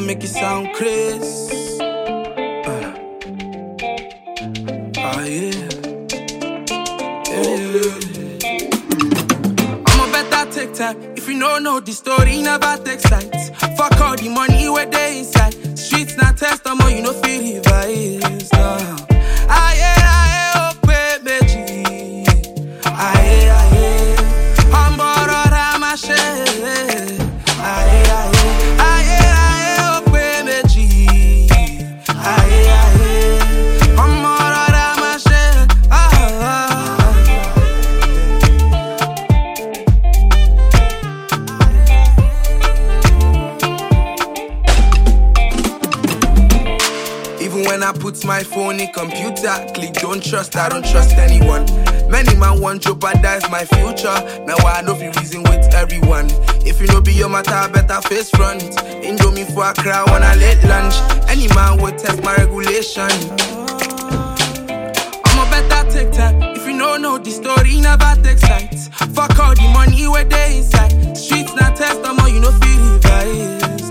make it sound crazy. Yeah. I'm a better take time. If you don't know the story, never take sides. Fuck all the money where they inside. Streets not test, I'm you know feel the vibes. Aye, okay, meji. Aye, I'm bored of my shit. Aye, okay, meji. Aye, I'm bored of my shit. Even when I put my phone in computer, click don't trust, I don't trust anyone. Many man want jeopardize my future. Now I know if you reason with everyone. If you know be your matter, better face front. Indomie for a crowd when I late lunch. Any man would test my regulation. I'm a better take time. If you don't know the story, never take sides. Fuck all the money where they inside. Streets not test, I'm you know feel the vibes.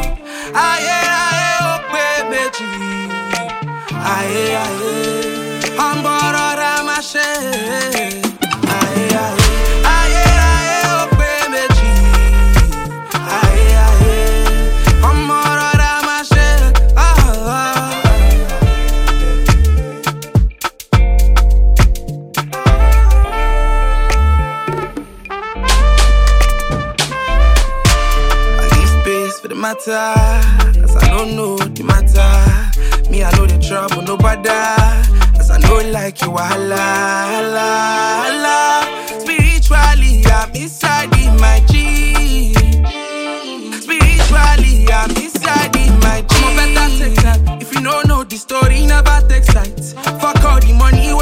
Aye, okay, meji. Aye, I'm bored of my shit. Aye, okay, meji. Aye, I'm bored of my shit. I leave space for the matter, cause I don't know the matter. Me, I know the trouble, nobody. As I know like you, hala. Spiritually, I'm inside in my G. Spiritually, I'm inside in my G. I'm a better take time. If you don't know the story, never take sides. Fuck all the money